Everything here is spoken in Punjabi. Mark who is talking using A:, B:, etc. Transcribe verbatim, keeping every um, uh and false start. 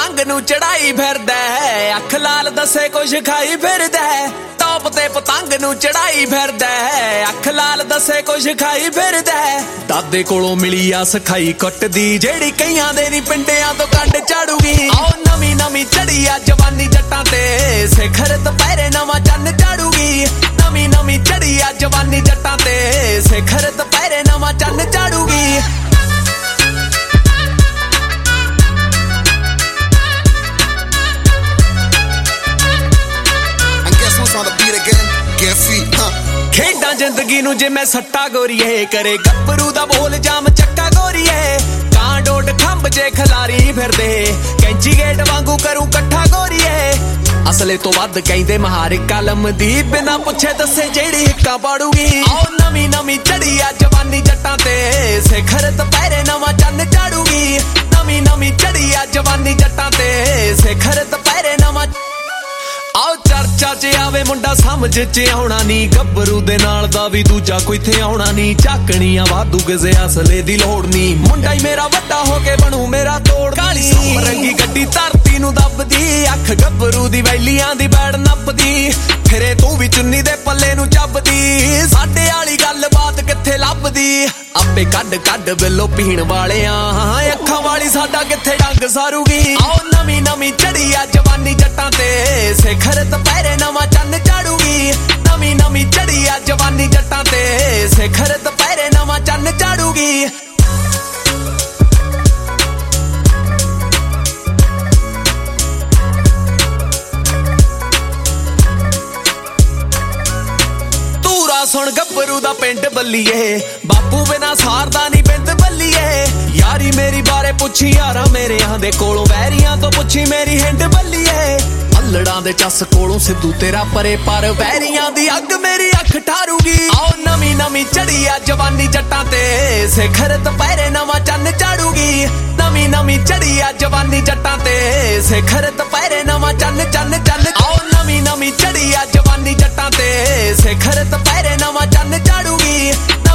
A: ਪਤੰਗ ਨੂੰ ਚੜਾਈ ਫਿਰਦਾ, ਅੱਖ ਲਾਲ ਦੱਸੇ ਕੁਛ ਖਾਈ ਫਿਰਦਾ। ਟੌਪ ਤੇ ਪਤੰਗ ਨੂੰ ਚੜਾਈ ਫਿਰਦਾ, ਅੱਖ ਲਾਲ ਦੱਸੇ ਕੁਛ ਖਾਈ ਫਿਰਦਾ। ਦਾਦੇ ਕੋਲੋਂ ਮਿਲੀ ਆ ਸਿਖਾਈ ਕੁੱਟਦੀ, ਜਿਹੜੀ ਕਈਆਂ ਦੇ ਨੀ ਪਿੰਡਿਆਂ ਤੋਂ ਕੰਡ ਝਾੜੂਗੀ। ਆਓ ਨਵੀਂ ਨਵੀਂ ਚੜੀ ਆ ਜਵਾਨੀ ਜੱਟਾਂ ਤੇ, ਸਿਖਰ ਦੁਪਹਿਰੇ ਨਵਾਂ ਚੰਨ ਝਾੜੂਗੀ। ਨਵੀਂ ਨਵੀਂ ਚੜੀ ਆ ਜਵਾਨੀ ਜੱਟਾਂ ਤੇ, ਸਿਖਰ ਦੁਪਹਿਰੇ ਨਵਾਂ ਚੰਨ ਝਾੜੂਗੀ। ਖੇਡਾਂ ਜ਼ਿੰਦਗੀ ਨੂੰ ਜੇ ਮੈਂ ਸੱਟਾ ਗੋਰੀਏ, ਕਰੇ ਗੱਭਰੂ ਦਾ ਬੋਲ ਜਾਮ ਚੱਕਾ ਗੋਰੀਏ। ਕਾਂ ਡੋਡ ਖੰਭ ਜੇ ਖਲਾਰੀ ਫਿਰਦੇ, ਕੈਂਚੀ ਗੇਟ ਵਾਂਗੂ ਕਰੂ ਇਕੱਠਾ ਗੋਰੀਏ। ਅਸਲੇ ਤੋਂ ਵੱਧ ਕਹਿੰਦੇ ਮਹਾਰ ਕਲਮ ਦੀ, ਬਿਨਾਂ ਪੁੱਛੇ ਦੱਸੇ ਜਿਹੜੀ ਹਿੱਕਾਂ ਪਾੜੂਗੀ। ਆਓ ਨਵੀਂ ਨਵੀਂ ਚੜੀ ਆ ਜਵਾਨੀ ਜੱਟਾਂ ਤੇ, ਸਿਖਰ ਦੁਪਹਿਰੇ ਨਵਾਂ ਚੰਨ ਝਾੜੂਗੀ। ਨਵੀਂ ਨਵੀਂ ਚੜੀ ਆ ਜਵਾਨੀ ਜੱਟਾਂ ਤੇ, ਸਿਖਰ ਦੁਪਹਿਰੇ ਨਵਾਂ। ਆਓ ਚਰਚਾ ਚ ਆਵੇ ਮੁੰਡਾ ਸਮਝ ਚ ਆਉਣਾ ਨੀ, ਗੱਭਰੂ ਦੇ ਨਾਲ ਦਾ ਵੀ ਦੂਜਾ ਕੋਈ ਥੇ ਆਉਣਾ ਨੀ। ਝਾਕਣੀਆਂ ਵਾਧੂ ਕਿਸੇ ਅਸਲੇ ਦੀ ਲੋੜ ਨੀ, ਮੁੰਡਾ ਹੀ ਮੇਰਾ ਵੱਡਾ ਹੋ ਕੇ ਬਣੂ ਮੇਰਾ ਤੋੜ। ਕਾਲੀ ਸੋਮ ਰੰਗੀ ਗੱਡੀ ਧਰਤੀ ਨੂੰ ਦੱਬਦੀ, ਅੱਖ ਗੱਭਰੂ ਦੀ ਵੈਲੀਆਂ ਦੀ ਬੈੜ ਨੱਪਦੀ। ਫਿਰੇ ਤੂੰ ਵੀ ਚੁੰਨੀ ਦੇ ਪੱਲੇ ਨੂੰ ਚੱਬਦੀ, ਸਾਡੇ ਵਾਲੀ ਗੱਲ ਬਾਤ ਕਿੱਥੇ ਲੱਭਦੀ। ਆਪੇ ਕੱਢ ਕੱਢ ਬਿੱਲੋ ਪੀਣ ਵਾਲਿਆਂ, ਅੱਖਾਂ ਵਾਲੀ ਸਾਡਾ ਕਿੱਥੇ ਡੰਗ ਸਾਰੂਗੀ। ਆਓ ਨਵੀਂ ਨਵੀਂ ਚੜੀ ਆ ਜਵਾਨੀ ਜੱਟਾਂ ਤੇ, ਸਿਖਰ ਦੁਪਹਿਰੇ ਨਵਾਂ ਚੰਨ ਝਾੜੂਗੀ। ਨਵੀਂ ਨਵੀਂ ਚੜੀ ਆ ਜਵਾਨੀ ਜੱਟਾਂ ਤੇ, ਸਿਖਰ ਦੁਪਹਿਰੇ ਨਵਾਂ ਚੰਨ ਝਾੜੂਗੀ। ਸੁਣ ਗੱਭਰੂ ਦਾ ਪਿੰਡ ਬੱਲੀਏ, ਬਾਪੂ ਬਿਨਾ ਸਾਰਦਾ ਨੀ ਬਿੰਦ ਬੱਲੀਏ। ਯਾਰੀ ਮੇਰੀ ਬਾਰੇ ਪੁੱਛੀ ਯਾਰਾਂ ਮੇਰਿਆਂ ਦੇ ਕੋਲੋਂ, ਵੈਰੀਆਂ ਤੋਂ ਪੁੱਛੀ ਮੇਰੀ ਹਿੰਡ ਬੱਲੀਏ। ਅਲੜਾਂ ਦੇ ਚੱਸ ਕੋਲੋਂ ਸਿੱਧੂ ਤੇਰਾ ਪਰੇ, ਪਰ ਵੈਰੀਆਂ ਦੀ ਅੱਗ ਮੇਰੀ ਅੱਖ ਠਾਰੂਗੀ। ਆਓ ਨਵੀਂ ਨਵੀਂ ਚੜੀ ਆ ਜਵਾਨੀ ਜੱਟਾਂ ਤੇ, ਸਿਖਰ ਦੁਪਹਿਰੇ ਨਵਾਂ ਚੰਨ ਝਾੜੂਗੀ। ਨਵੀਂ ਨਵੀਂ ਚੜੀ ਆ ਜਵਾਨੀ ਜੱਟਾਂ ਤੇ, ਸਿਖਰ ਦੁਪਹਿਰੇ ਨਵਾਂ ਚੰਨ ਚੰਨ ਚੰਨ। ਆਓ ਨਵੀਂ ਨਵੀਂ ਚੜੀ ਆ ਜਵਾਨੀ ਜੱਟਾਂ ਤੇ, ਸਿਖਰ ਦੁਪਹਿਰੇ ਨਵਾਂ ਚੰਨ ਝਾੜੂਗੀ।